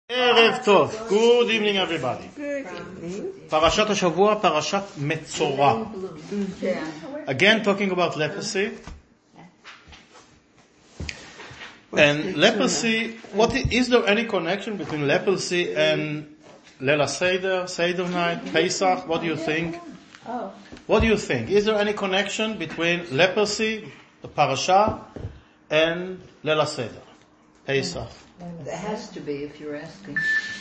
Erev Tov. Good evening, everybody. Good evening. Parashat HaShavua, Parashat Metzora. Again, talking about leprosy. And leprosy, is there any connection between leprosy and Leila Seder, Seder night, Pesach? What do you think? What do you think? Is there any connection between leprosy, the parasha, and Leila Seder, Pesach? There has to be, if you're asking.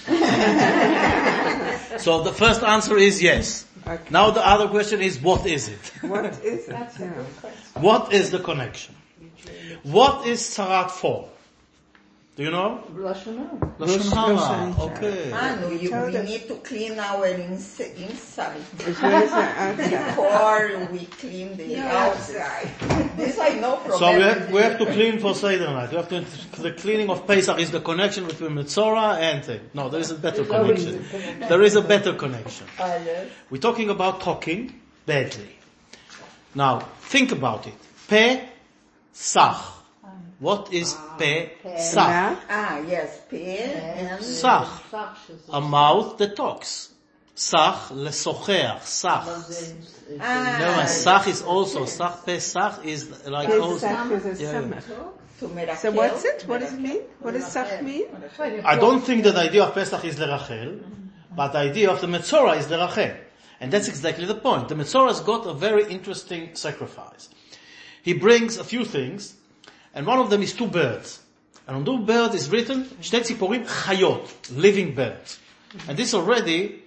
So the first answer is yes. Okay. Now the other question is, what is it? What is it? Yeah. What is the connection? What is Tzarat for? Do you know? Lashon Lashon Hara. Okay. We need to clean our inside As well as the outside. before we clean the outside. This I know from So we have to clean for Seder night. The cleaning of Pesach is the connection between Metzora and thing. No, there is a better connection. There is a better connection. Yes. We're talking about talking badly. Now, think about it. Pesach. What is Pesach? Yes, and Sach. A mouth that talks. Sach, lesocher. Sach. No, Sach is also, Pesach is like also. Pesach is a summer. So what's it? What does it mean? What does Sach mean? I don't think that the idea of Pesach is Lerachel, but the idea of the Metzora is Lerachel. And that's exactly the point. The Metzora's got a very interesting sacrifice. He brings a few things, and one of them is two birds. And on two birds is written, Shtei Tziporim Chayot, living birds. And this already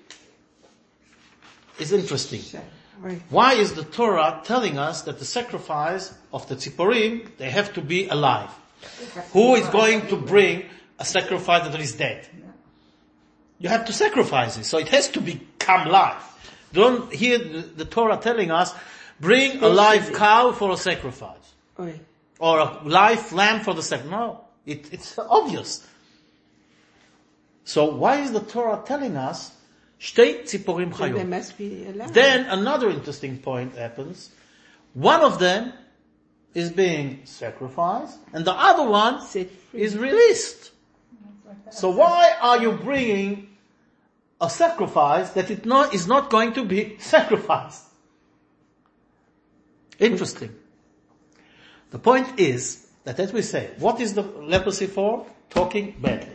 is interesting. Why is the Torah telling us that the sacrifice of the Tziporim, they have to be alive? Who is going to bring a sacrifice that is dead? You have to sacrifice it, so it has to become live. Don't hear the Torah telling us, bring a live cow for a sacrifice. Or a live lamb for the sacrifice. No, it's obvious. So why is the Torah telling us, Shtei Tziporim They Chayot? must be alive. Then another interesting point happens. One of them is being sacrificed, and the other one Set free. is released. So why are you bringing a sacrifice that is not going to be sacrificed? Interesting. The point is that, as we say, what is the leprosy for? Talking badly.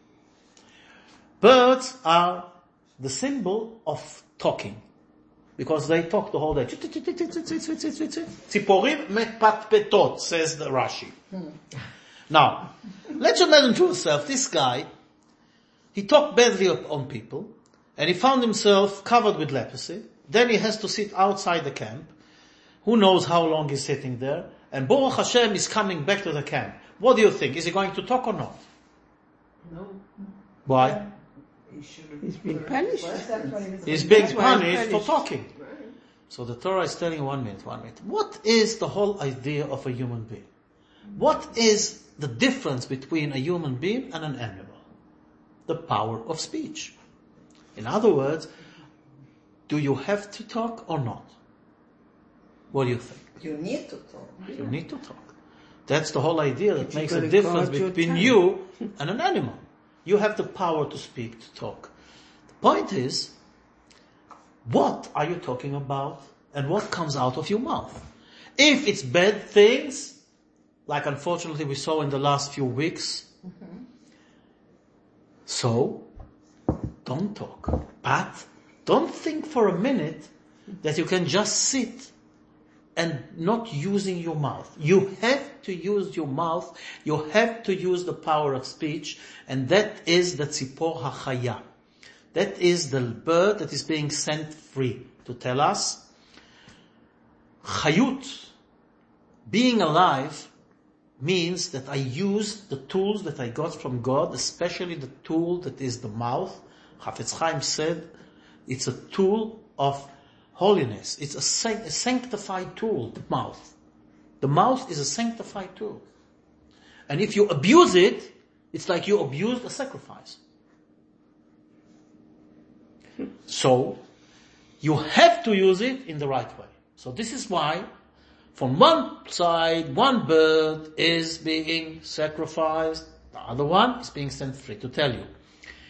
Birds are the symbol of talking, because they talk the whole day. Tziporim mepatpetot, says the Rashi. Now, let's imagine to yourself, this guy, he talked badly on people, and he found himself covered with leprosy. Then he has to sit outside the camp. Who knows how long he's sitting there? And Baruch Hashem is coming back to the camp. What do you think? Is he going to talk or not? No. Why? He's being punished. He's being That's why he's punished for punished. talking. So the Torah is telling you 1 minute. What is the whole idea of a human being? What is the difference between a human being and an animal? The power of speech. In other words, do you have to talk or not? What do you think? you need to talk. You need to talk. That's the whole idea that But makes you a gotta difference guard your between tongue. you and an animal. You have the power to speak, to talk. The point is, what are you talking about and what comes out of your mouth? If it's bad things, like unfortunately we saw in the last few weeks, so don't talk. But don't think for a minute that you can just sit and not using your mouth. You have to use your mouth. You have to use the power of speech. And that is the tzipor hachaya. That is the bird that is being sent free to tell us, chayut, being alive, means that I use the tools that I got from God, especially the tool that is the mouth. Chafetz Chaim said, it's a tool of holiness. It's a sanctified tool, the mouth. The mouth is a sanctified tool. And if you abuse it, it's like you abused a sacrifice. So, you have to use it in the right way. So this is why, from one side, one bird is being sacrificed, the other one is being set free. To tell you,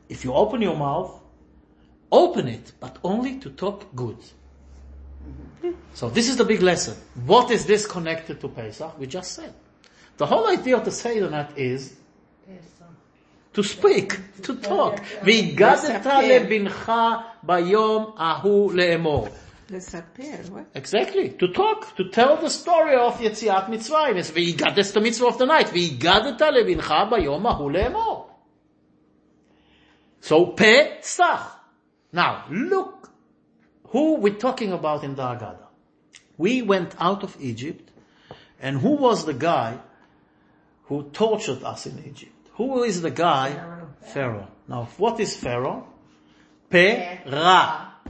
if you open your mouth, open it, but only to talk good. So this is the big lesson. What is this connected to Pesach? We just said. The whole idea of the Seder night is to speak, to talk. והגדת לבנך ביום ההוא לאמור. What? Exactly. To talk, to tell the story of Yetziat Mitzrayim. It's והגדת the mitzvah of the night. והגדת לבנך ביום ההוא לאמור. So Pesach. Now look who we're talking about in the Haggadah. We went out of Egypt, and who was the guy who tortured us in Egypt? Who is the guy? Pharaoh. Now, what is Pharaoh? Ra.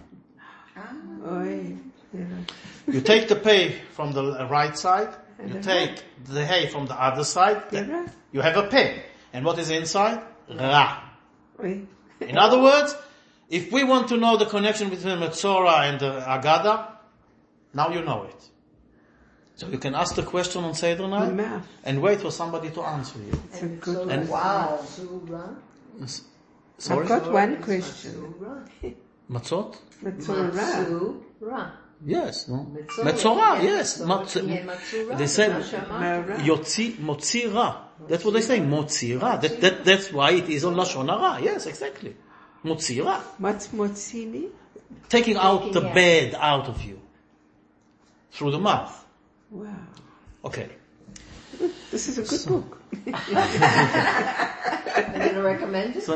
You take the pay from the right side, you take the hay from the other side, you have a pay. And what is inside? Ra. In other words, if we want to know the connection between Metzora and the Haggadah, now you know it. So you can ask the question on Seder night and wait for somebody to answer you. It's a good and wow. Sorry? I've got one question. Matzot? Metzora. Yes, no? Metzora, yes. They say, Motzi Ra. That's what they say, Motzi Ra. That's why it is on Lashon Hara. Yes, exactly. Motzi Ra. What's Motzi mean? Taking out the bad out of you. Through the mouth. Wow. Okay. This is a good book. I'm going to recommend it.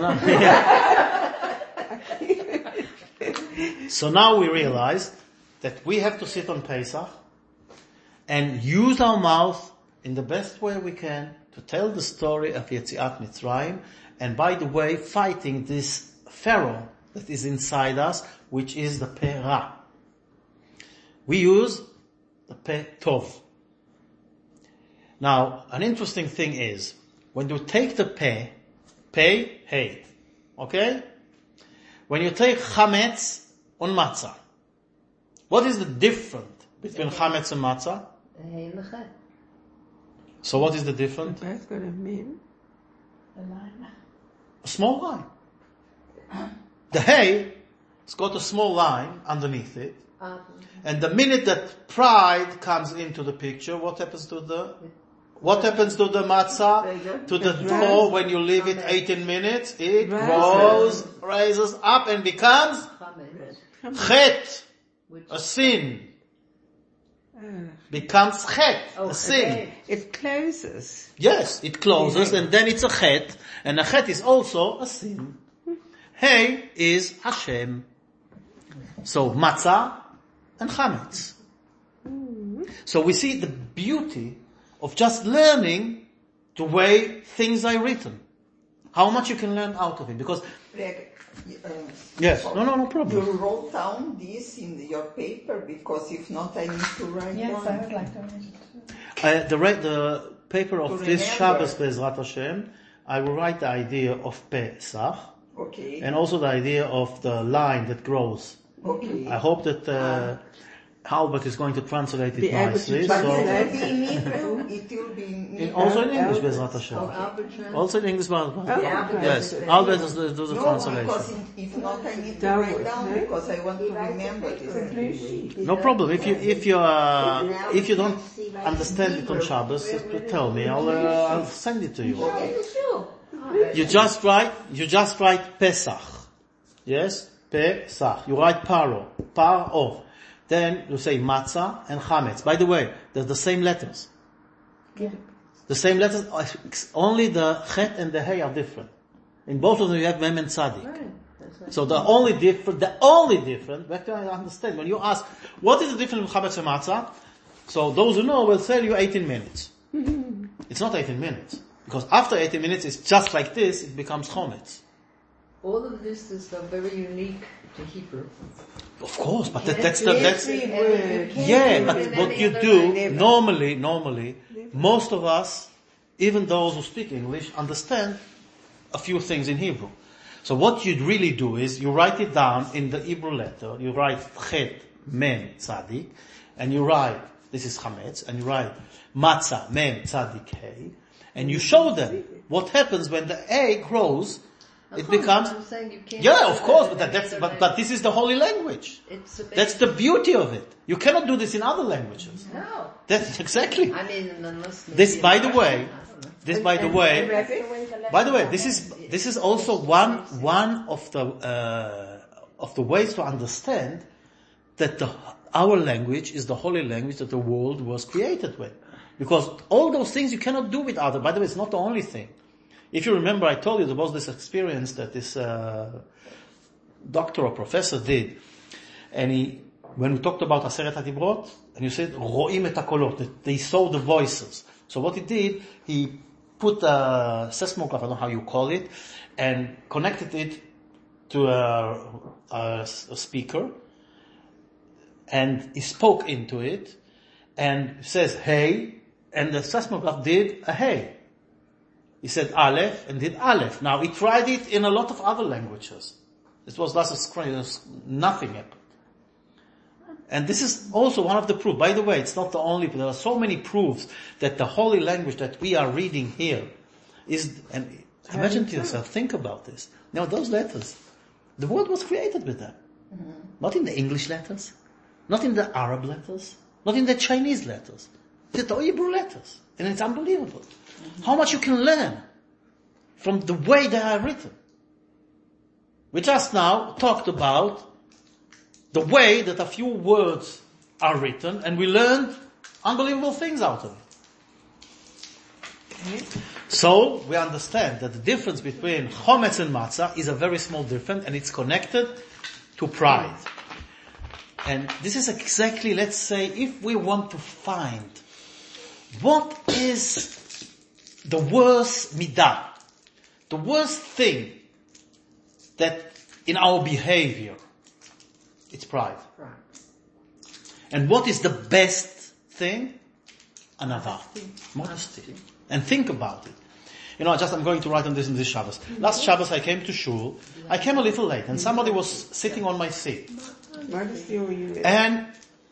So now we realize that we have to sit on Pesach and use our mouth in the best way we can to tell the story of Yetziat Mitzrayim, and by the way, fighting this Pharaoh that is inside us, which is the Peh Ra. We use the Peh Tov. Now, an interesting thing is, when you take the Peh, hate, okay? When you take Chametz on Matzah, what is the difference between Chametz and Matzah? So what is the difference? Both got a min. A small line. The hay, it's got a small line underneath it. And the minute that pride comes into the picture, what happens to the matzah? To the dough when you leave it 18 minutes? It grows, raises up and becomes chet, a sin. Becomes chet, a sin. It closes. Yes, it closes and then it's a chet, and a chet is also a sin. Hey is Hashem. So matzah and chametz. So we see the beauty of just learning the way things are written. How much you can learn out of it. Because yes, no problem. You wrote down this in your paper, because if not, I need to write Yes, down. I would like to write it. The paper of To this remember. Shabbos Be'ezrat Hashem, I will write the idea of Pesach, Okay. and also the idea of the line that grows. Okay. I hope that Halbert is going to translate Be it able to nicely. But So, it will be in Hebrew. It will be in Hebrew. also in English, Be'ezrat Hashem. Also in English, yes. Albert does the No, translation. because if not, I need to write down, no? because I want to remember this. No problem. If you don't understand it on Shabbos, just tell me. I'll send it to you. You just write Pesach. Yes? Pesach. You write Paro. Then you say matzah and chametz. By the way, they're the same letters. The same letters, only the chet and the hey are different. In both of them you have mem and tzadik. So the only different, we have to understand, when you ask, what is the difference between chametz and matzah? So those who know will tell you 18 minutes. It's not 18 minutes. Because after 18 minutes, it's just like this, it becomes chometz. All of this is very unique to Hebrew. Of course, but And that's but what you do, normally, most of us, even those who speak English, understand a few things in Hebrew. So what you'd really do is, you write it down in the Hebrew letter, you write chet, mem, tzadik, and you write, this is chametz, and you write matzah, mem, tzadik, hey, and you show them what happens when the A grows It becomes... I'm saying you can't of course, but this is the holy language. That's the beauty of it. You cannot do this in other languages. No. That's exactly. I mean, unless... This, by the way, this is also one of the ways to understand that our language is the holy language that the world was created with. Because all those things you cannot do with other. By the way, it's not the only thing. If you remember, I told you there was this experience that this doctor or professor did. And when we talked about Aseret HaDibrot, and you said, Ro'im et HaKolot, that they saw the voices. So what he did, he put a seismograph, I don't know how you call it, and connected it to a speaker, and he spoke into it, and says, hey, and the seismograph did a hey. He said Aleph and did Aleph. Now he tried it in a lot of other languages. It was nothing happened. And this is also one of the proofs. By the way, it's not the only, there are so many proofs that the holy language that we are reading here is, and imagine to yourself, think about this. Now those letters, the world was created with them. Mm-hmm. Not in the English letters, not in the Arab letters, not in the Chinese letters. It's the Hebrew letters. And it's unbelievable. Mm-hmm. How much you can learn from the way they are written. We just now talked about the way that a few words are written, and we learned unbelievable things out of it. Mm-hmm. So, we understand that the difference between chometz and matzah is a very small difference, and it's connected to pride. And this is exactly, let's say, if we want to find what is the worst midah, the worst thing that in our behavior, it's pride. And what is the best thing? Anava. Modesty. And think about it. I'm going to write on this in this Shabbos. Last Shabbos I came to shul. I came a little late and somebody was sitting on my seat. And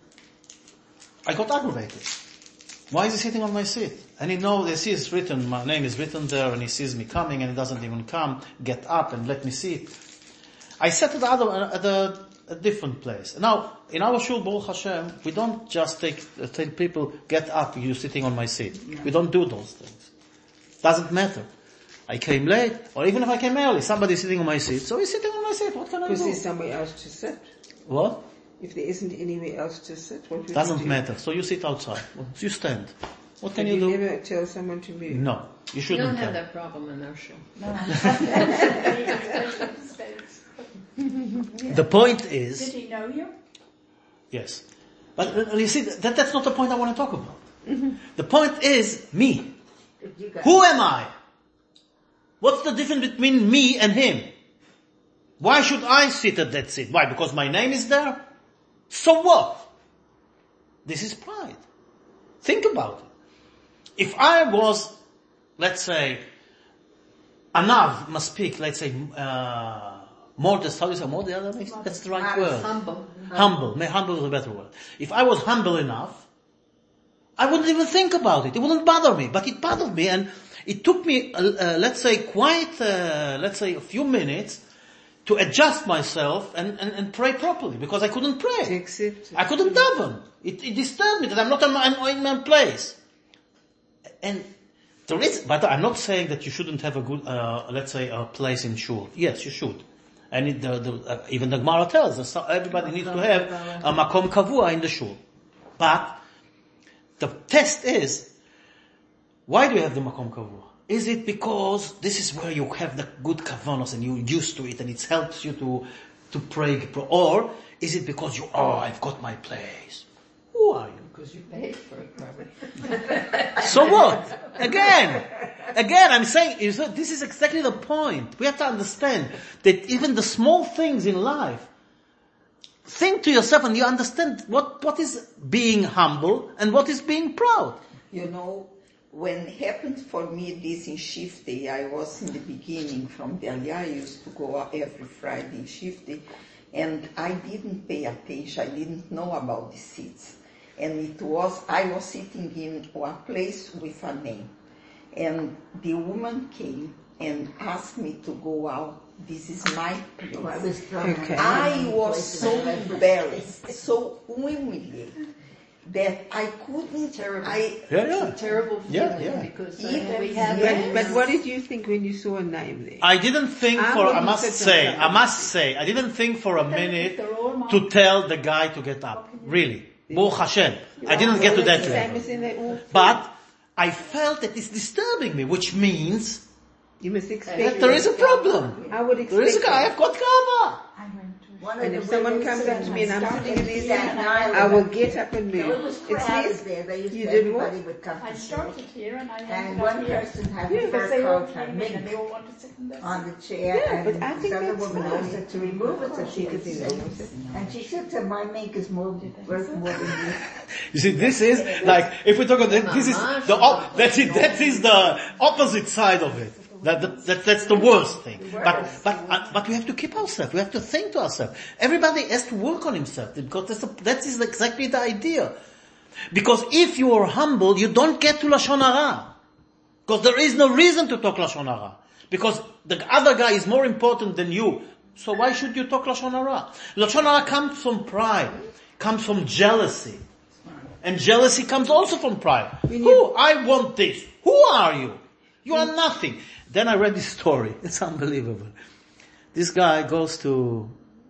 I got aggravated. Why is he sitting on my seat? And he sees written, my name is written there, and he sees me coming and he doesn't even come, get up and let me sit. I sat at a different place. Now, in our shul, Baruch Hashem, we don't just tell people, get up, you're sitting on my seat. No. We don't do those things. Doesn't matter. I came late, or even if I came early, somebody's sitting on my seat, so he's sitting on my seat, what can I do? Because there's somewhere else to sit. What? If there isn't anywhere else to sit, what would Doesn't you do? matter. So you sit outside. You stand. What can you do? You never tell someone to move? No. You shouldn't You don't tell. have that problem in our show. The point is... Did he know you? Yes. But you see, that's not the point I want to talk about. Mm-hmm. The point is me. Who am I? What's the difference between me and him? Why should I sit at that seat? Why? Because my name is there? So what? This is pride. Think about it. If I was, let's say, Anav must speak, let's say, modest, how do you say modest? That's the right word. Humble. Humble is a better word. If I was humble enough, I wouldn't even think about it. It wouldn't bother me. But it bothered me, and it took me, let's say, a few minutes to adjust myself and pray properly, because I couldn't pray. I couldn't daven. It disturbed me that I'm not in my place. And there is, but I'm not saying that you shouldn't have a good, let's say, a place in shul. Yes, you should. And even the Gemara tells us everybody needs to have a makom kavua in the shul. But the test is, why do you have the makom kavua? Is it because this is where you have the good kavanos and you're used to it and it helps you to pray? Or is it because I've got my place? Who are you? Because you paid for it, probably. So what? Again, I'm saying, this is exactly the point. We have to understand that even the small things in life, think to yourself and you understand what is being humble and what is being proud. When it happened for me this in Shift Day, I was in the beginning from the Aliyah, I used to go every Friday in Shift Day, and I didn't pay attention, I didn't know about the seats. And I was sitting in a place with a name. And the woman came and asked me to go out this is my place. Okay. I was so embarrassed, so humiliated, that I couldn't. It's a terrible feeling because we have. But what did you think when you saw a name there? I didn't think I must say, I didn't think for a minute to tell the guy to get up. Really. Baruch Hashem. I didn't get to that level. But I felt that it's disturbing me, which means you must expect that there is a problem. I would expect there is a guy, I've got kava. And if someone comes up to me and I'm sitting in there, I will get up and move. It says, you did what? I started here and I and one person had her fur coat and mink on the chair, and I think the other that's woman nice. asked her to remove it so she could sit. And she said to my mink is worth more than you. You see, this is like, if we talk about this is that is the opposite side of it. That's the worst thing. But we have to keep ourselves. We have to think to ourselves. Everybody has to work on himself because that is exactly the idea. Because if you are humble, you don't get to Lashon Hara. Because there is no reason to talk Lashon Hara. Because the other guy is more important than you. So why should you talk Lashon Hara? Lashon Hara comes from pride. Comes from jealousy. And jealousy comes also from pride. I want this. Who are you? You are nothing. Then I read this story. It's unbelievable. This guy goes to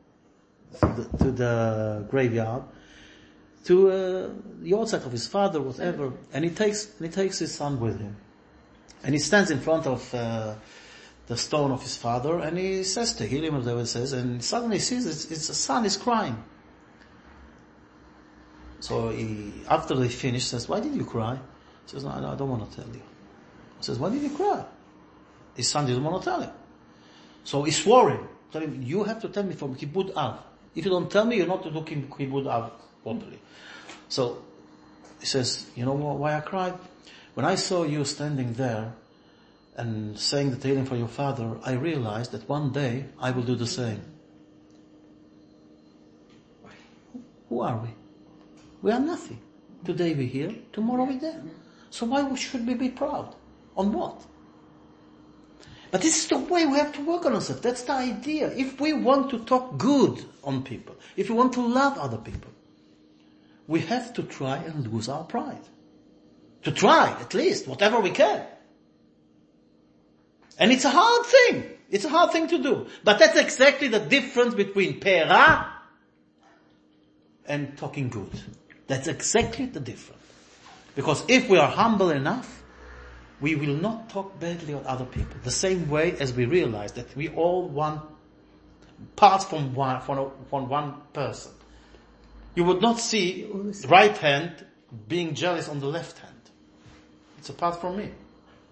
the graveyard, to the yahrzeit of his father, whatever, and he takes his son with him, and he stands in front of the stone of his father, and he says to Tehillim, as David says, and suddenly he sees his son is crying. So after they finish, says, "Why did you cry?" He says, "No, I don't want to tell you." He says, "Why did you cry?" His son didn't want to tell him. So he swore him. Tell him, "You have to tell me from Kibbud Av. If you don't tell me, you're not to do Kibbud Av properly." So he says, "You know why I cried? When I saw you standing there and saying the Tehillim for your father, I realized that one day I will do the same." Who are we? We are nothing. Today we're here, tomorrow we're there. So why should we be proud? On what? But this is the way we have to work on ourselves. That's the idea. If we want to talk good on people, if we want to love other people, we have to try and lose our pride. To try, at least, whatever we can. And it's a hard thing. It's a hard thing to do. But that's exactly the difference between pera and talking good. That's exactly the difference. Because if we are humble enough, we will not talk badly on other people. The same way as we realize that we all want parts from one person. You would not see right hand being jealous on the left hand. It's apart from me.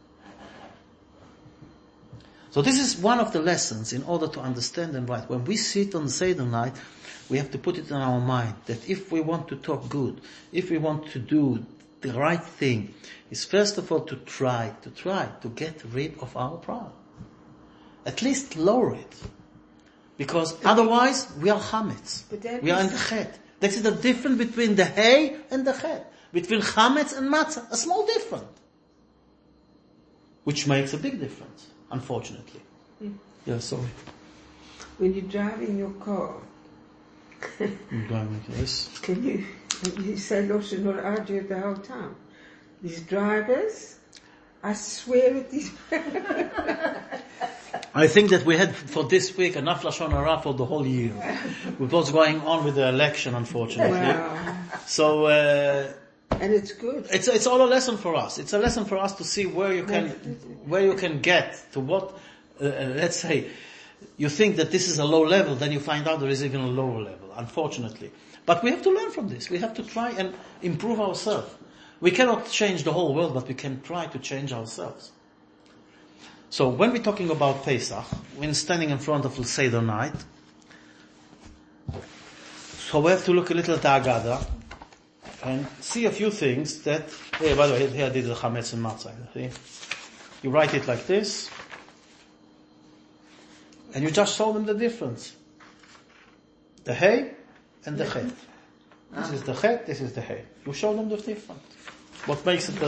So this is one of the lessons in order to understand and write. When we sit on the Seder night, we have to put it in our mind that if we want to talk good, if we want to do the right thing, is first of all to try to get rid of our pride. At least lower it. Because otherwise we are chametz. We are in the chet. That is the difference between the hay and the chet. Between chametz and matzah. A small difference. Which makes a big difference, unfortunately. Yeah, sorry. When you drive in your car, I'm going like this. can you say Loshen or argue the whole time? These drivers, I swear at these. I think that we had for this week enough Lashon Hara for the whole year. With what's going on with the election, unfortunately. Wow. So, and it's good. It's all a lesson for us. It's a lesson for us to see where you can get to what, let's say, you think that this is a low level, then you find out there is even a lower level, unfortunately. But we have to learn from this. We have to try and improve ourselves. We cannot change the whole world, but we can try to change ourselves. So when we're talking about Pesach, when standing in front of the Seder night, so we have to look a little at the Agada and see a few things that, hey, by the way, here I did the Chametz and Matzah. See? You write it like this, and you just show them the difference. The hay and the chet. This is the chet, this is the hay. You show them the difference. What makes the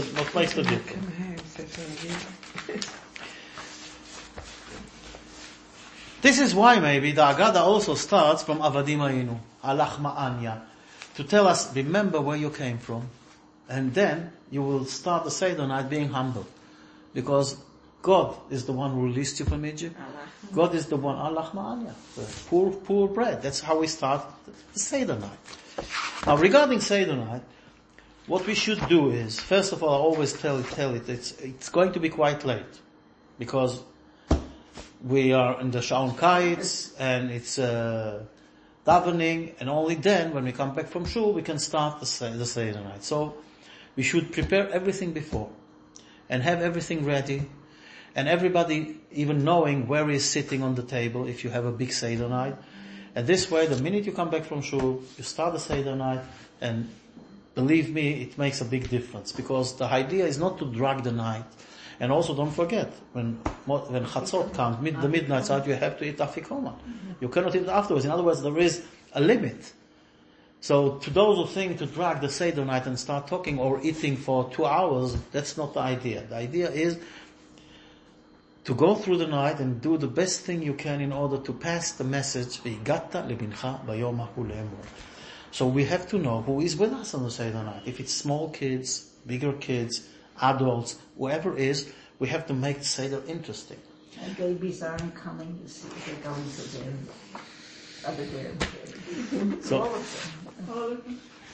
difference? This is why maybe the Agada also starts from Avadim Ayinu, Alach Ma'anya, to tell us, remember where you came from. And then you will start the Seder night being humble. Because God is the one who released you from Egypt. God is the one, Alach Ma'anya, poor bread. That's how we start the Seder night. Now regarding Seder night, what we should do is, first of all, I always tell it, it's going to be quite late. Because we are in the Shaon Kites, and it's davening, and only then, when we come back from shul, we can start the Seder night. So, we should prepare everything before, and have everything ready, and everybody even knowing where he is sitting on the table, if you have a big Seder night. And this way, the minute you come back from shul, you start the Seder night, and believe me, it makes a big difference, because the idea is not to drag the night. And also don't forget, when Chatzot comes, the midnight out, you have to eat Afikoman. You cannot eat it afterwards. In other words, there is a limit. So to those who think to drag the Seder night and start talking or eating for 2 hours, that's not the idea. The idea is to go through the night and do the best thing you can in order to pass the message, V'higatta lebincha bayom hahu le'emor. So we have to know who is with us on the Seder night. If it's small kids, bigger kids, adults, whoever is, we have to make the Seder interesting. And babies aren't coming to see if they're going to their other grandparents. So, All of them.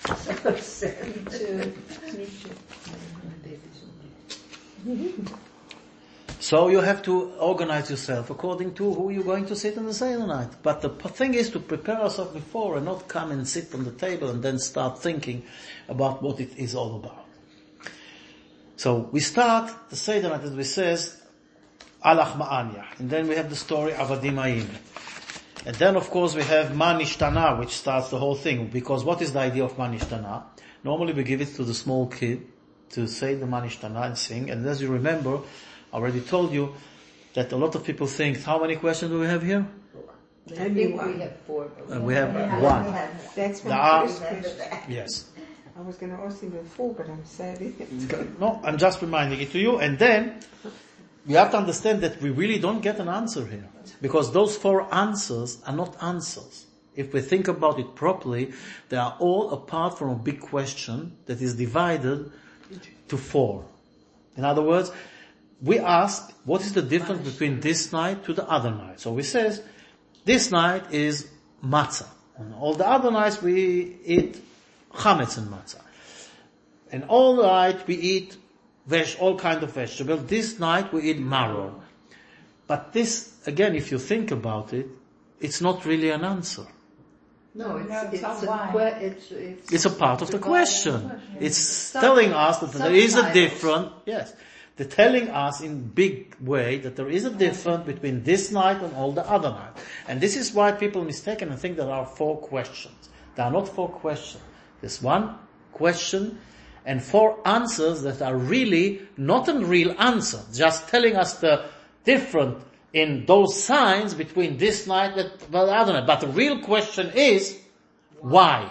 so you have to organize yourself according to who you're going to sit on the Seder night. But the thing is to prepare ourselves before and not come and sit on the table and then start thinking about what it is all about. So we start the Seder night, as we says, Alach Ma'anya. And then we have the story Avadim Ayinu. And then of course we have Ma Nishtana, which starts the whole thing. Because what is the idea of Ma Nishtana? Normally we give it to the small kid to say the Ma Nishtana and sing. And as you remember, I already told you that a lot of people think, how many questions do we have here? I think we have 4. We have one. That's There my are- first question. Yes. I was going to ask him before, but I'm sadly. No, I'm just reminding it to you. And then, you have to understand that we really don't get an answer here. Because those 4 answers are not answers. If we think about it properly, they are all apart from a big question that is divided to 4. In other words, we ask, what is the difference between this night to the other night? So we says, this night is matzah. And all the other nights we eat chametz and matzah. And all night we eat all kind of vegetables. This night we eat maror. But this, again, if you think about it, it's not really an answer. No, it's It's a part of the question. It's telling us that there is a difference, yes. They're telling us in big way that there is a difference between this night and all the other nights. And this is why people mistaken and think there are 4 questions. There are not 4 questions. There's 1 question and 4 answers that are really not a real answer, just telling us the difference in those signs between this night and the other night. But the real question is, why?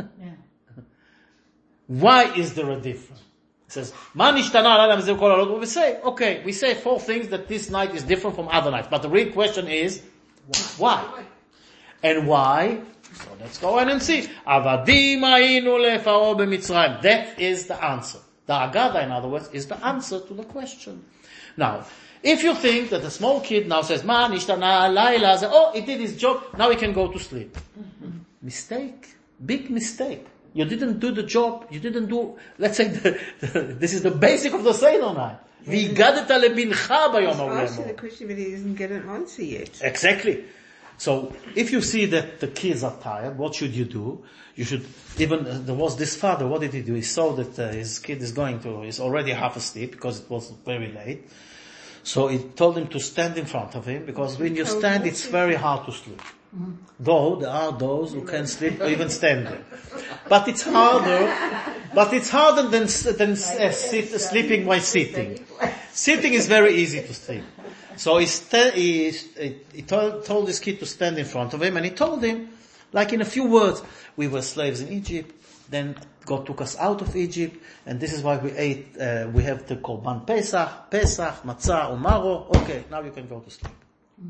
Why is there a difference? It says, we say, okay, we say 4 things that this night is different from other nights. But the real question is, why? And why? So let's go on and see. Avadim Ayinu leFaro b'Mitzrayim. That is the answer. The Agada, in other words, is the answer to the question. Now, if you think that a small kid now says, Ma nishtana layla, oh, he did his job, now he can go to sleep. Mistake. Big mistake. You didn't do the job, you didn't do, let's say, this is the basic of the Seder night. V'higatta lebincha bayom hahu Ask the le'emor. question, but he doesn't get an answer yet. Exactly. So, if you see that the kids are tired, what should you do? You should, there was this father, what did he do? He saw that his kid is already half asleep because it was very late. So he told him to stand in front of him, because when you stand, it's very hard to sleep. Though there are those who can sleep or even stand there. But it's harder than sleeping while sitting. Sitting is very easy to sleep. So he told his kid to stand in front of him, and he told him, like in a few words, we were slaves in Egypt, then God took us out of Egypt, and this is why we have the Korban Pesach, Matzah, Umaro. Okay, now you can go to sleep.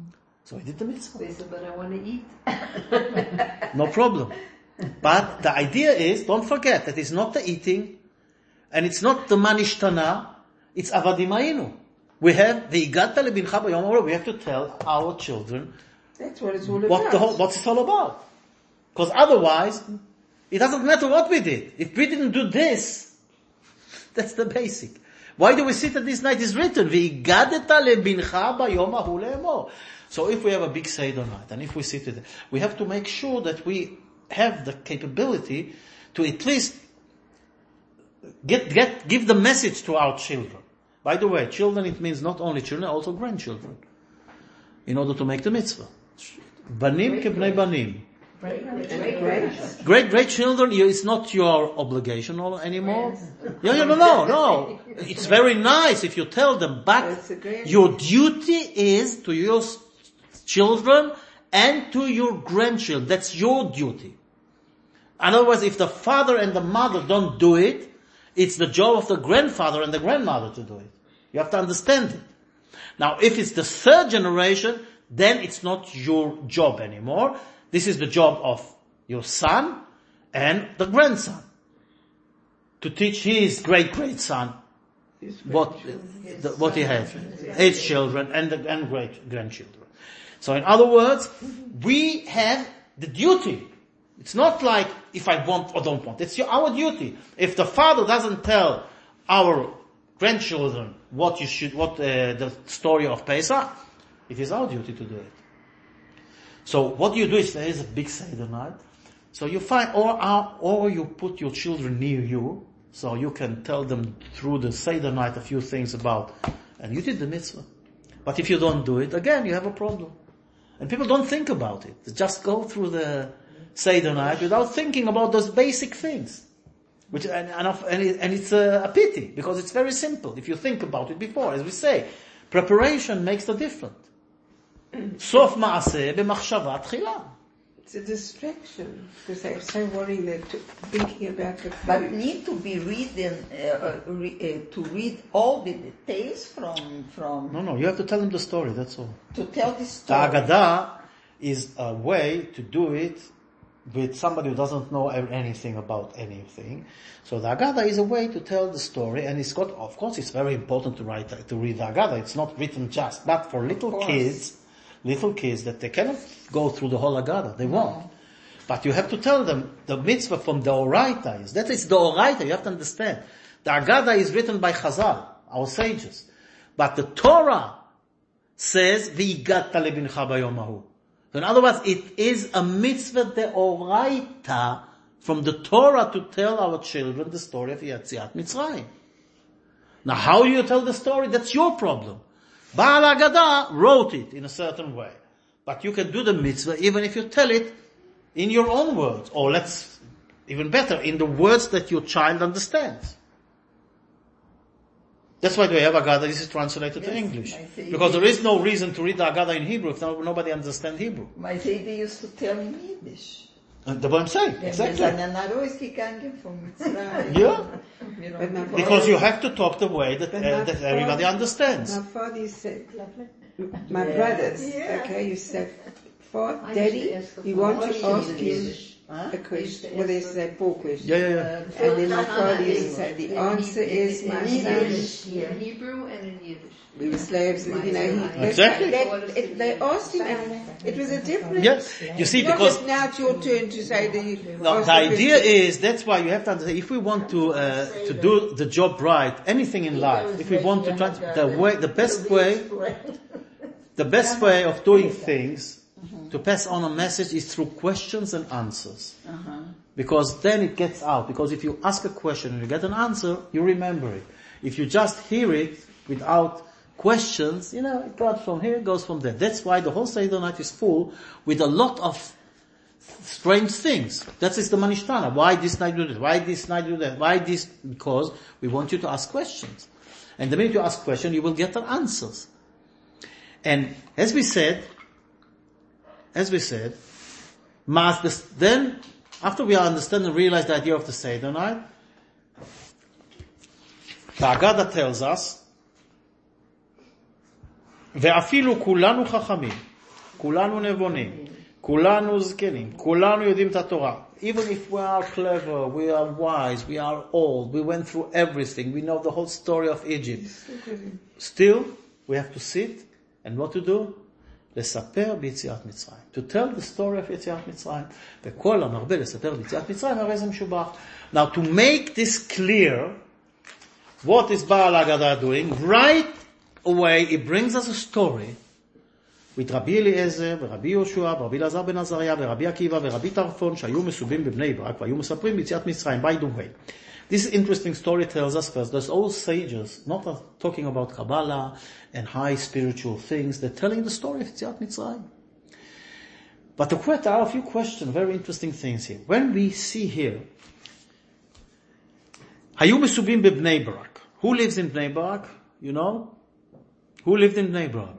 So he did the mitzvah. They said, but I want to eat. No problem. But the idea is, don't forget that it's not the eating, and it's not the manishtana, it's avadim ayinu. We have the igata lebincha b'yom ha'ule. We have to tell our children That's what it's all about. what's it all about. Because otherwise, it doesn't matter what we did. If we didn't do this, that's the basic. Why do we sit at this night? It's written, V'igadeta lebincha b'yom ha'hu le'emor. So if we have a big Seder night, and if we sit with it, we have to make sure that we have the capability to at least give the message to our children. By the way, children, it means not only children, also grandchildren. In order to make the mitzvah. Banim kebnei banim. Great children, it's not your obligation anymore. No. It's very nice if you tell them, but your duty is to your children and to your grandchildren. That's your duty. In other words, if the father and the mother don't do it, it's the job of the grandfather and the grandmother to do it. You have to understand it. Now, if it's the third generation, then it's not your job anymore. This is the job of your son and the grandson. To teach his great-great-son what he has. His children and great-grandchildren. So in other words, we have the duty. It's not like if I want or don't want. It's our duty. If the father doesn't tell our grandchildren the story of Pesach, it is our duty to do it. So what you do is there is a big Seder night. So you find, or you put your children near you, so you can tell them through the Seder night a few things about, and you did the mitzvah. But if you don't do it, again, you have a problem. And people don't think about it. They just go through the Seder night without thinking about those basic things. And it's a pity, because it's very simple. If you think about it before, as we say, preparation makes the difference. Sof ma'aseh b'machshava tchila. It's a distraction, because they're so worried they're thinking about the food. But need to be reading, to read all the details from. No, you have to tell them the story, that's all. To tell the The story. Agadah is a way to do it with somebody who doesn't know anything about anything. So the Agadah is a way to tell the story, and of course it's very important to read the Agadah. It's not written but for little kids that they cannot go through the whole Agadah. They won't. But you have to tell them the mitzvah from the Oraita is. That is the Oraita, you have to understand. The Agadah is written by Chazal, our sages. But the Torah says, V'igata lebincha b'yom ha'hu. So in other words, it is a mitzvah de Oraita from the Torah to tell our children the story of Yetziat Mitzrayim. Now how do you tell the story? That's your problem. Baal Agadah wrote it in a certain way. But you can do the mitzvah even if you tell it in your own words. Or even better, in the words that your child understands. That's why we have Agadah. This is translated to English. Because there is no reason to read the Agadah in Hebrew if nobody understands Hebrew. My they used to tell in Yiddish. That's what I'm saying. Exactly. Yeah. Because you have to talk the way that everybody understands. My father used to say, my brothers, okay, you said, Daddy, you want to ask you a question. Well, they say 4 questions. Yeah. And then my father used to say, the answer is, my son. In Hebrew and in Yiddish. We were slaves, Exactly. They asked him, it was a different. Yes, you see, Not because just now it's your turn to say the idea is, that's why you have to understand, if we want to do the job right, anything in life, if we want to the best way of doing things, to pass on a message is through questions and answers. Because then it gets out. Because if you ask a question and you get an answer, you remember it. If you just hear it without questions, it goes from here, it goes from there. That's why the whole Seder night is full with a lot of strange things. That is the Manishtana. Why this night do this? Why this night do that? Why this? Because we want you to ask questions. And the minute you ask questions, you will get the answers. And as we said, then after we understand and realize the idea of the Seder night, the Agadah tells us, ואפילו כולנו חכמים, כולנו נבונים, כולנו זקנים, כולנו יודעים את התורה. Even if we are clever, we are wise, we are old, we went through everything, we know the whole story of Egypt. Still, we have to sit, and what to do? לספר ביציאת מצרים. To tell the story of יציאת מצרים. וכל המרבה לספר ביציאת מצרים, הרי זה משובח. Now, to make this clear, what is Baal Haggadah doing? Right away, he brings us a story with רבי אליעזר, ורבי יהושע, ורבי אלעזר בן עזריה, ורבי עקיבא, ורבי טרפון, שהיו מסובים בבני ברק, והיו מספרים ביציאת מצרים. By the way, this interesting story tells us first, there's all sages, not talking about Kabbalah and high spiritual things, they're telling the story of יציאת מצרים. But there are a few questions, very interesting things here. When we see here, היו מסובים בבני ברק. Who lives in בני ברק? You know? Who lived in בני ברק?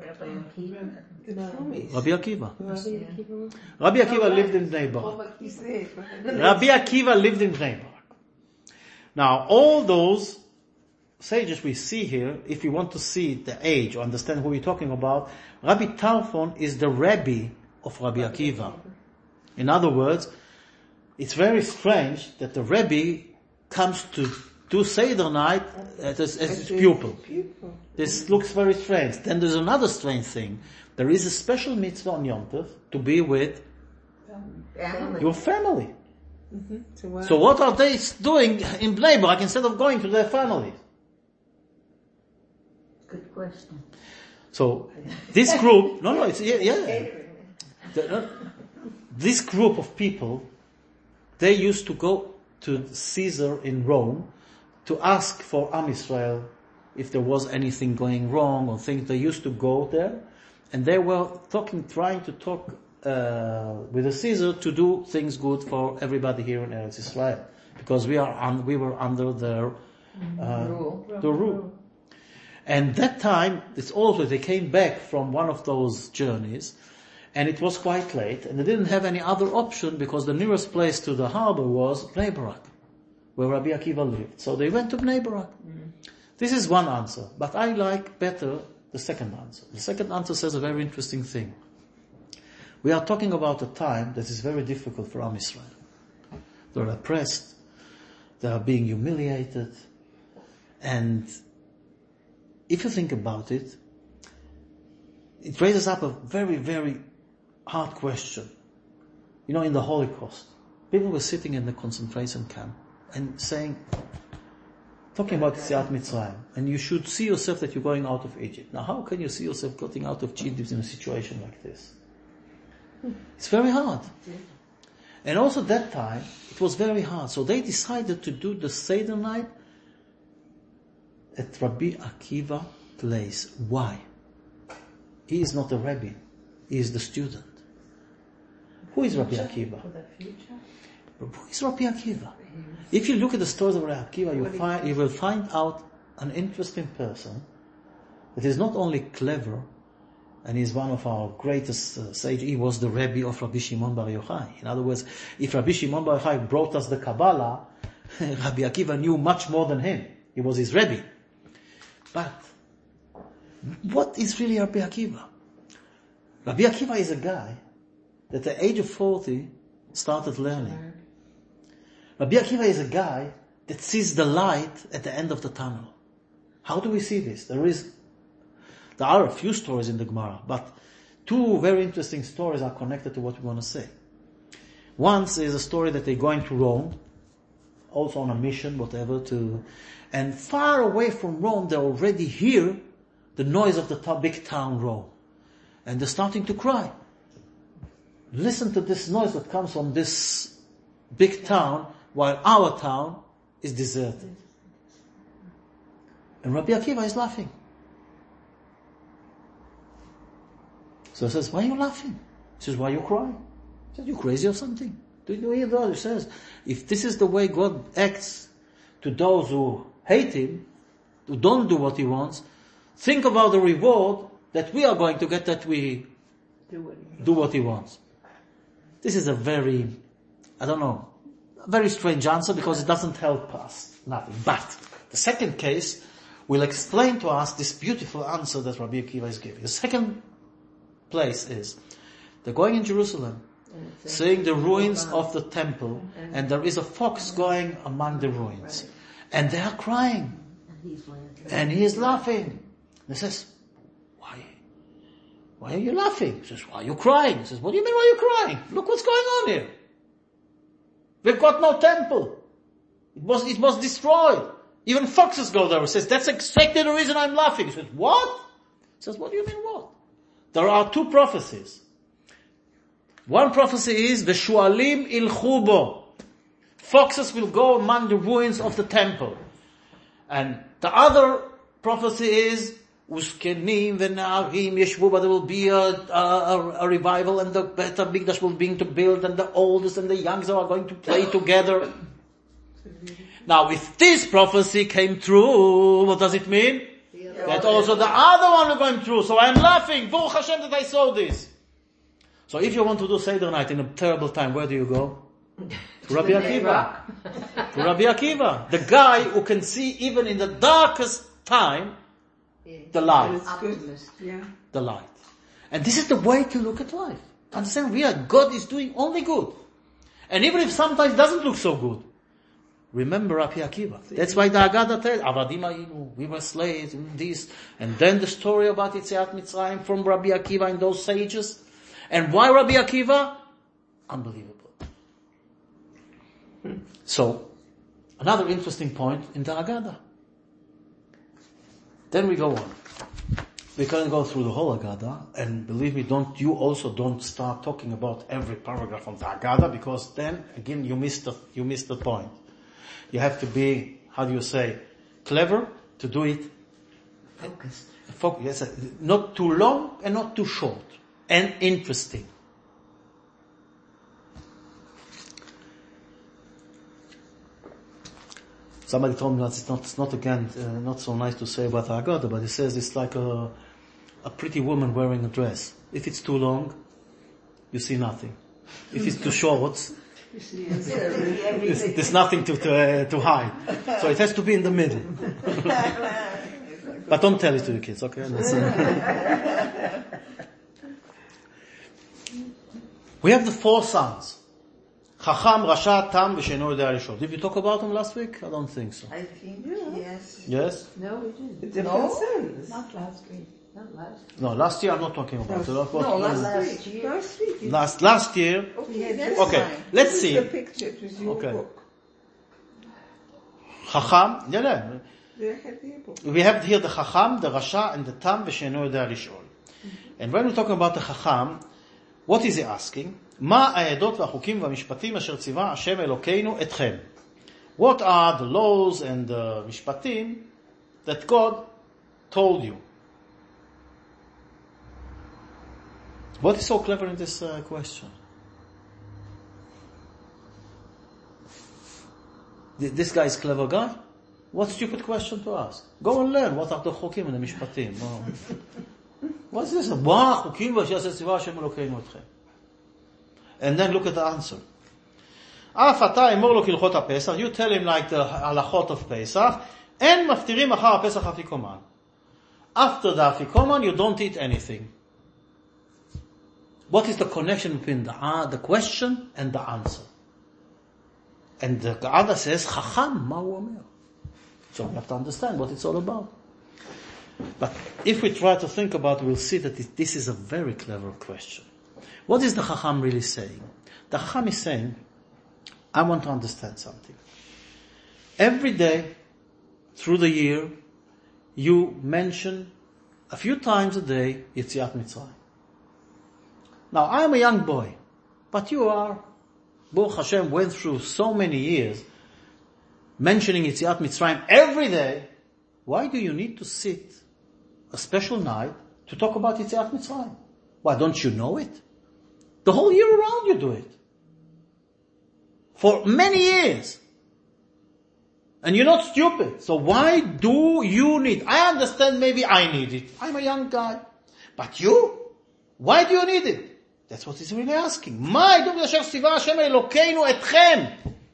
Rabbi Akiva. Rabbi Akiva lived in Bnei Brak. Rabbi Akiva lived in Bnei Brak. Now, all those sages we see here, if you want to see the age or understand who we're talking about, Rabbi Tarfon is the Rebbe of Rabbi Akiva. In other words, it's very strange that the Rebbe comes to do Seder night as his pupil. This looks very strange. Then there's another strange thing. There is a special mitzvah on Yom Tov to be with your family. Mm-hmm. So what are they doing in Bnei Brak instead of going to their family? Good question. So this group, this group of people, they used to go to Caesar in Rome to ask for Am Yisrael if there was anything going wrong or things. They used to go there, and they were trying to talk with the Caesar to do things good for everybody here in Eretz Israel, because we were under their rule. And that time, they came back from one of those journeys, and it was quite late, and they didn't have any other option because the nearest place to the harbor was Bnei Brak, where Rabbi Akiva lived. So they went to Bnei Brak. This is one answer, but I like better the second answer. The second answer says a very interesting thing. We are talking about a time that is very difficult for Am Yisrael. They're oppressed, they are being humiliated, and if you think about it, it raises up a very, very hard question. You know, in the Holocaust, people were sitting in the concentration camp and talking about Yetziat Mitzrayim, and you should see yourself that you're going out of Egypt. Now, how can you see yourself getting out of Egypt in a situation like this? It's very hard. And also that time, it was very hard. So they decided to do the Seder night at Rabbi Akiva place. Why? He is not the Rebbe. He is the student. Who is Rabbi Akiva? Who is Rabbi Akiva? If you look at the stories of Rabbi Akiva, you will find out an interesting person that is not only clever, and he's one of our greatest sages. He was the Rebbe of Rabbi Shimon Bar Yochai. In other words, if Rabbi Shimon Bar Yochai brought us the Kabbalah, Rabbi Akiva knew much more than him. He was his Rebbe. But what is really Rabbi Akiva? Rabbi Akiva is a guy that at the age of 40 started learning. Rabbi Akiva is a guy that sees the light at the end of the tunnel. How do we see this? There are a few stories in the Gemara, but two very interesting stories are connected to what we want to say. One is a story that they're going to Rome, also on a mission, and far away from Rome, they already hear the noise of the big town Rome. And they're starting to cry. Listen to this noise that comes from this big town, while our town is deserted. And Rabbi Akiva is laughing. So he says, why are you laughing? He says, why are you crying? He says, you crazy or something? Do you hear that? He says, if this is the way God acts to those who hate Him, who don't do what He wants, think about the reward that we are going to get that we do what He wants. This is a very, very strange answer because it doesn't help us. Nothing. But the second case will explain to us this beautiful answer that Rabbi Akiva is giving. The second place is, They're going in Jerusalem, seeing the ruins of the temple, and there is a fox going among the ruins. And they are crying. And he is laughing. He says, why are you laughing? He says, why are you crying? He says, what do you mean, why are you crying? Look what's going on here. We've got no temple. It was destroyed. Even foxes go there. He says, that's exactly the reason I'm laughing. He says, what? He says, what do you mean what? There are two prophecies. One prophecy is, the Shualim ilchu bo. Foxes will go among the ruins of the temple. And the other prophecy is, Uskenim v'na'arim yeshvu, but there will be a revival, and the Beit HaMikdash will begin to build, and the oldest and the youngest are going to play together. Now, if this prophecy came true, what does it mean? That also the other one are going through. So I'm laughing, Baruch Hashem, that I saw this. So if you want to do Seder night in a terrible time, where do you go? To Rabbi Akiva. To Rabbi Akiva. The guy who can see even in the darkest time, the light. Yeah. The light. And this is the way to look at life. Understand, God is doing only good. And even if sometimes it doesn't look so good, remember Rabbi Akiva. That's why the Haggadah tells, Avadim ayinu, we were slaves, and this. And then the story about Yetziat Mitzrayim from Rabbi Akiva and those sages. And why Rabbi Akiva? Unbelievable. So, another interesting point in the Haggadah. Then we go on. We can't go through the whole Haggadah, and believe me, you also don't start talking about every paragraph of the Haggadah, because then, again, you miss the point. You have to be, clever to do it. Focused. Yes, not too long and not too short. And interesting. Somebody told me that it's not again, not so nice to say about Haggadah, but he says it's like a pretty woman wearing a dress. If it's too long, you see nothing. If it's too short, there's nothing to hide. So it has to be in the middle. But don't tell it to the kids, okay? We have the four sons. Chacham, Rasha, Tam, V'Sheino Yodea Lishol. Did we talk about them last week? I don't think so. I think, yes. Yes? No, we didn't. Different sons. Not last week. Not last week. No, last year I'm not talking about it. Last year. Last week. Last year. Okay, let's see. The picture, it was your book. Chacham, They had their book. we have here the Chacham, the Rasha, and the Tam, V'Sheino Yodea Lishol. And when we're talking about the Chacham, what is he asking? מה העדות והחוקים והמשפטים אשר ציווה השם אלוקינו אתכם? What are the laws and the משפטים that God told you? What is so clever in this question? This guy is a clever guy? What stupid question to ask? Go and learn what are the חוקים and the משפטים. What's this? מה החוקים ואשר ציווה השם אלוקינו אתכם? And then look at the answer. אף אתה אמור לו כהלכות הפסח, you tell him like the halachot of Pesach, אין מפטירים אחר הפסח אפיקומן. After the afikoman, you don't eat anything. What is the connection between the question and the answer? And the Haggadah says, Chacham, מה הוא אומר? So we have to understand what it's all about. But if we try to think about it, we'll see that this is a very clever question. What is the Chacham really saying? The Chacham is saying, I want to understand something. Every day, through the year, you mention a few times a day, Yetziat Mitzrayim. Now, I am a young boy, but you are, Baruch Hashem went through so many years, mentioning Yetziat Mitzrayim every day. Why do you need to sit a special night to talk about Yetziat Mitzrayim? Why, don't you know it? The whole year around you do it. For many years. And you're not stupid. So why do you need? I understand maybe I need it. I'm a young guy. But you? Why do you need it? That's what he's really asking. מה עדות אשר ציווה השם אלוקינו אתכם?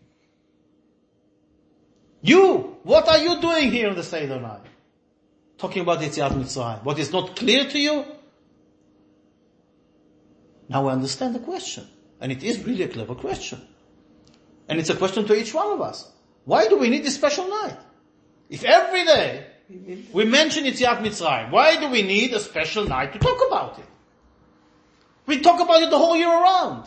You, what are you doing here in the Seder night? Talking about Yetziat Mitzrayim. What is not clear to you? Now we understand the question. And it is really a clever question. And it's a question to each one of us. Why do we need this special night? If every day we mention Yetziat Mitzrayim, why do we need a special night to talk about it? We talk about it the whole year around.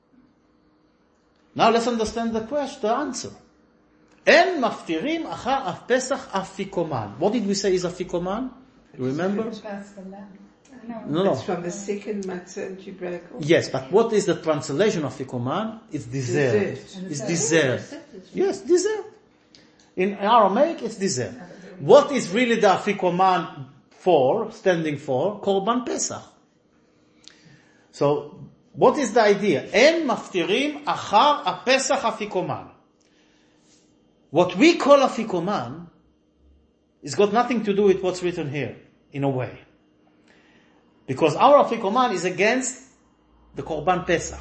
Now let's understand the question, the answer. En maftirim achar af Pesach afikoman. What did we say is afikoman? You remember? No. It's from the second matzah and you break off. Yes, but what is the translation of afikoman? It's dessert. It's dessert. Yes, dessert. In Aramaic, it's dessert. What is really the afikoman standing for? Korban Pesach. So, what is the idea? En maftirim achar apesach afikoman. What we call afikoman has got nothing to do with what's written here, in a way. Because our afikoman is against the Korban Pesach.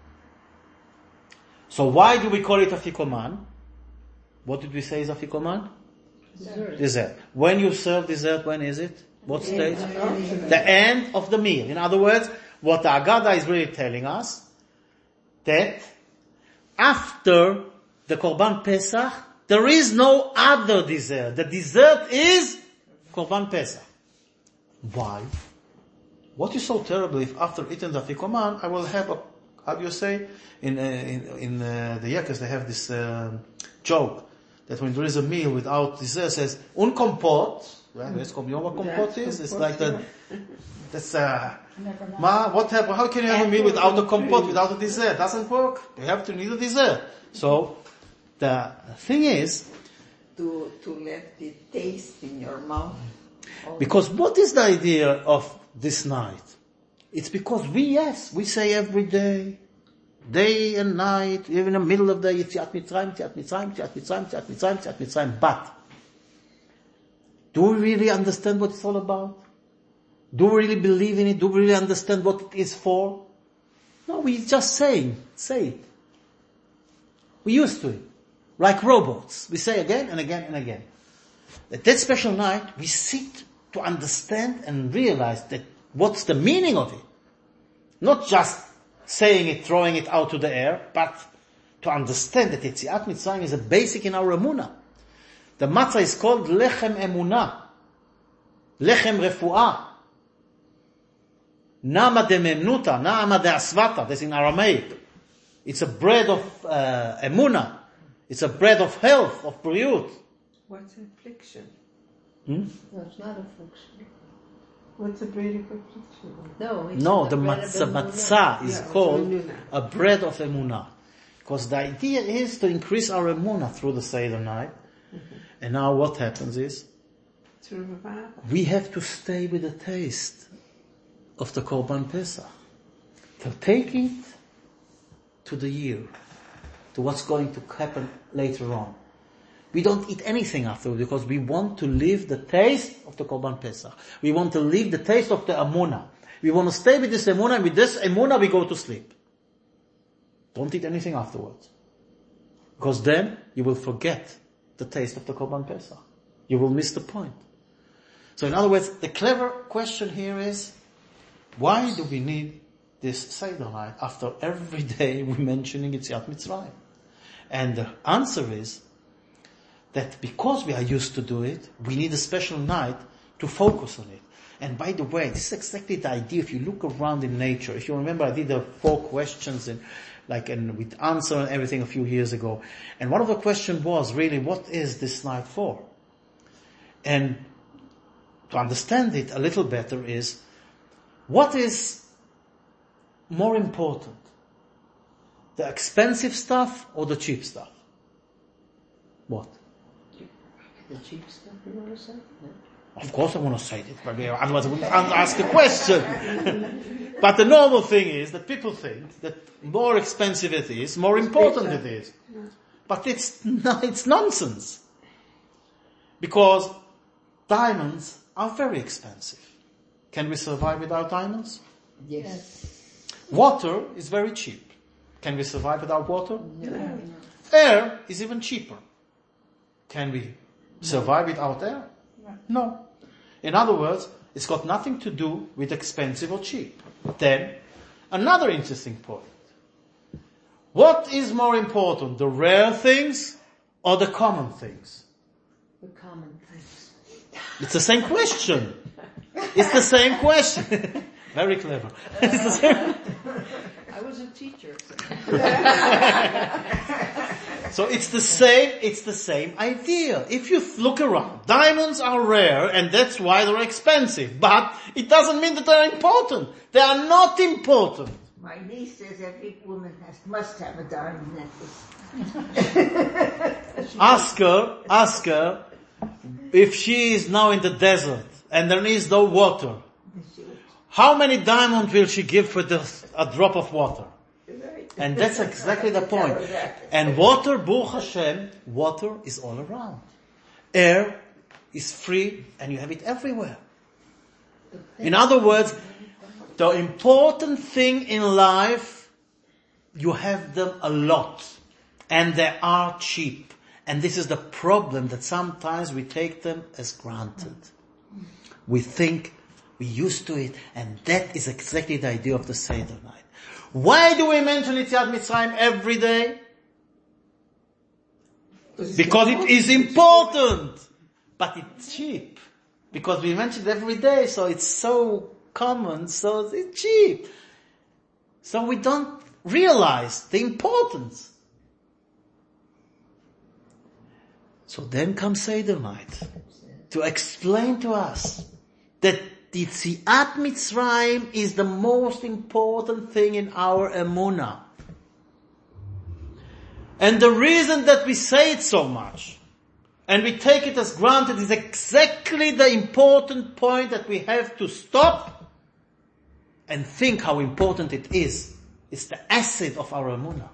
So why do we call it afikoman? What did we say is afikoman? Dessert. When you serve dessert, when is it? What stage? The end of the meal. In other words, what the Agada is really telling us, that after the Korban Pesach, there is no other dessert. The dessert is Korban Pesach. Why? What is so terrible if after eating the afikoman, I will have a, how do you say, in the Yekes they have this joke, that when there is a meal without dessert, says, un kompot, right? You know what kompot is? It's like that's what happened? How can you have a meal without a kompot, without a dessert? Doesn't work. You have to need a dessert. So, the thing is, to let the taste in your mouth. Because what is the idea of this night? It's because we say every day and night, even in the middle of the day, Yetziat Mitzrayim, Yetziat Mitzrayim, Yetziat Mitzrayim, Yetziat Mitzrayim, Yetziat Mitzrayim. But, do we really understand what it's all about? Do we really believe in it? Do we really understand what it is for? No, we just say it. We're used to it. Like robots. We say again and again and again. At that special night, we sit to understand and realize that what's the meaning of it. Not just saying it, throwing it out to the air, but to understand that Yetziat Mitzrayim is a basic in our emunah. The matzah is called lechem emunah, lechem refuah, nama de memnuta, nama de asvata. That's in Aramaic. It's a bread of emunah. It's a bread of health, of briut. What's affliction? No, it's not affliction. What's a bread of affliction? No, the matzah is called a bread of emunah. Because the idea is to increase our emunah through the Seder night. Mm-hmm. And now what happens is, we have to stay with the taste of the Korban Pesach. To take it to the year, to what's going to happen later on. We don't eat anything afterwards because we want to live the taste of the Korban Pesach. We want to live the taste of the Emunah. We want to stay with this Emunah, and with this Emunah we go to sleep. Don't eat anything afterwards. Because then you will forget the taste of the Korban Pesach. You will miss the point. So in other words, the clever question here is, why do we need this Seder night after every day we're mentioning Yetziat Mitzrayim? And the answer is that because we are used to do it, we need a special night to focus on it. And by the way, this is exactly the idea. If you look around in nature, if you remember, I did the 4 questions and with answer and everything a few years ago. And one of the questions was really, what is this night for? And to understand it a little better is, what is more important? The expensive stuff or the cheap stuff? What? The cheap stuff, you want to say? No. Of course I want to say it, but otherwise I wouldn't ask a question. But the normal thing is that people think that more expensive it is, more important it is. But it's nonsense. Because diamonds are very expensive. Can we survive without diamonds? Yes. Water is very cheap. Can we survive without water? No. Air is even cheaper. Can we survive without air? No. In other words, it's got nothing to do with expensive or cheap. Then, another interesting point. What is more important, the rare things or the common things? The common things. It's the same question. It's the same question. Very clever. It's the same. I was a teacher. So it's the same idea. If you look around, diamonds are rare and that's why they're expensive. But it doesn't mean that they're important. They are not important. My niece says every woman must have a diamond necklace. Ask her if she is now in the desert and there is no water. How many diamonds will she give for a drop of water? And that's exactly the point. And water, Baruch Hashem, water is all around. Air is free and you have it everywhere. In other words, the important thing in life, you have them a lot. And they are cheap. And this is the problem, that sometimes we take them as granted. We think we're used to it, and that is exactly the idea of the Seder night. Why do we mention Yetziat Mitzrayim every day? Because it is important, but it's cheap. Because we mention it every day, so it's so common, so it's cheap. So we don't realize the importance. So then comes Seder night to explain to us that Yetziat Mitzrayim is the most important thing in our emunah. And the reason that we say it so much, and we take it as granted, is exactly the important point that we have to stop and think how important it is. It's the acid of our emunah.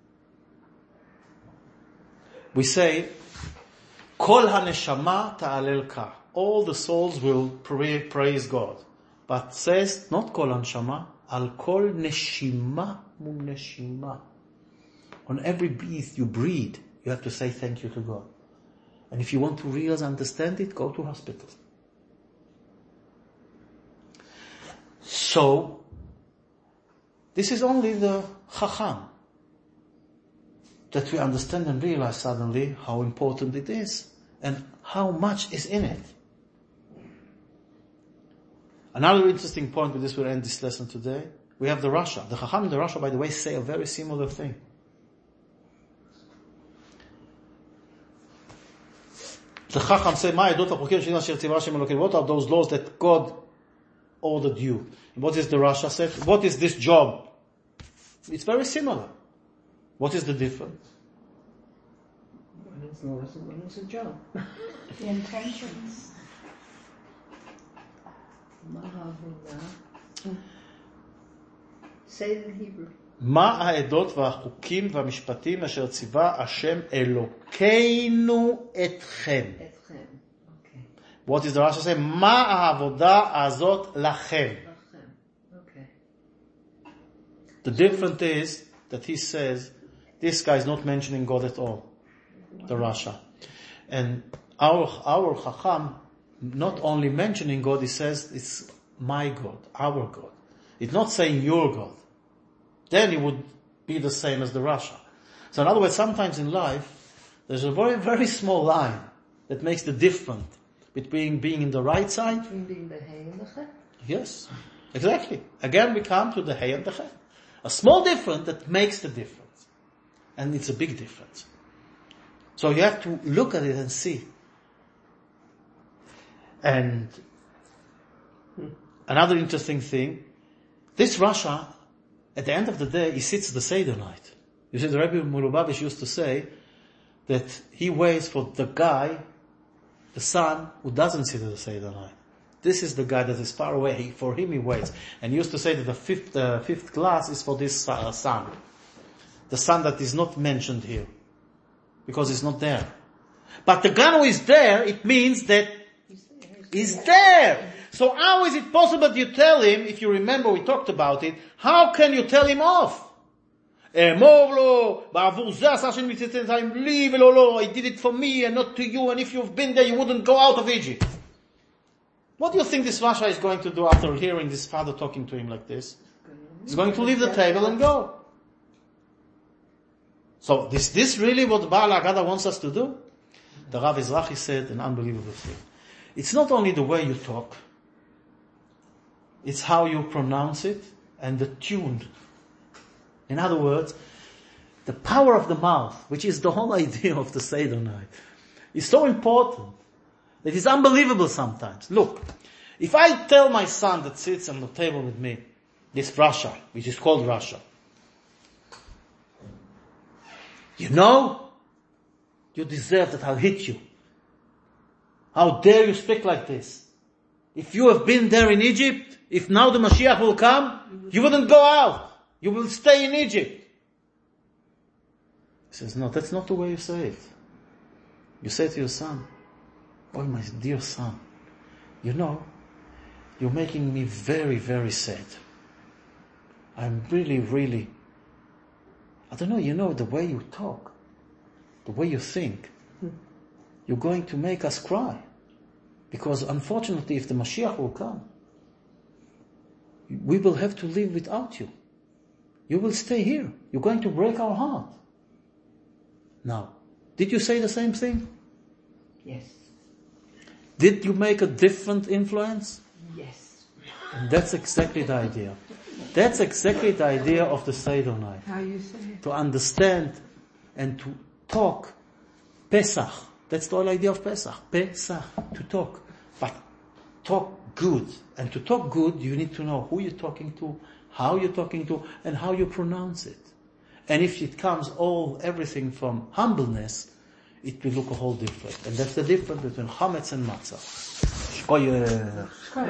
We say, Kol haneshama ta'alelka. All the souls will praise God. But says, not kol haneshama, al kol neshima mu neshima. On every breath you breathe, you have to say thank you to God. And if you want to really understand it, go to hospital. So, this is only the chacham. That we understand and realize suddenly how important it is. And how much is in it. Another interesting point, with this we'll end this lesson today. We have the Rasha. The Chacham and the Rasha, by the way, say a very similar thing. The Chacham say, what are those laws that God ordered you? And what is the Rasha said? What is this job? It's very similar. What is the difference? One is laws and one is a job. The intentions. Say it in Hebrew. מה העדות והחוקים והמשפטים אשר ציווה השם אלוקינו אתכם. Okay. What is the Rashi say? מה העבודה הזאת לכם. Okay. The difference is that he says, this guy is not mentioning God at all. The Rasha. And our Chacham, not only mentioning God, he says it's my God, our God. It's not saying your God. Then it would be the same as the Rasha. So in other words, sometimes in life, there's a very, very small line that makes the difference between being in the right side. Between being the hay and the chet. Yes, exactly. Again, we come to the hay and the chet. A small difference that makes the difference. And it's a big difference. So you have to look at it and see. And another interesting thing, this Rasha, at the end of the day, he sits the Seder night. You see, the Rebbe Mulubabish used to say that he waits for the guy, the son, who doesn't sit the Seder night. This is the guy that is far away. For him, he waits. And he used to say that the fifth class is for this son. The son that is not mentioned here. Because he's not there. But the guy who is there, it means that he's there. So how is it possible that you tell him, if you remember we talked about it, how can you tell him off? I did it for me and not to you, and if you've been there you wouldn't go out of Egypt. What do you think this Rasha is going to do after hearing this father talking to him like this? He's going to leave the table and go. So is this really what Baal Haggadah wants us to do? The Rav Ezrachi said an unbelievable thing. It's not only the way you talk, it's how you pronounce it and the tune. In other words, the power of the mouth, which is the whole idea of the Seder night, is so important that it's unbelievable sometimes. Look, if I tell my son that sits on the table with me, this Russia, which is called Russia, you deserve that I'll hit you. How dare you speak like this? If you have been there in Egypt, if now the Mashiach will come, you wouldn't go out. You will stay in Egypt. He says, no, that's not the way you say it. You say to your son, oh my dear son, you're making me very, very sad. I'm really, I don't know, the way you talk, the way you think, you're going to make us cry. Because unfortunately, if the Mashiach will come, we will have to live without you. You will stay here. You're going to break our heart. Now, did you say the same thing? Yes. Did you make a different influence? Yes. And that's exactly the idea. That's exactly the idea of the Seder night. How you say it? To understand and to talk Pesach. That's the whole idea of Pesach. Pesach, to talk. But talk good. And to talk good, you need to know who you're talking to, how you're talking to, and how you pronounce it. And if it comes everything from humbleness, it will look a whole different. And that's the difference between chametz and matzah.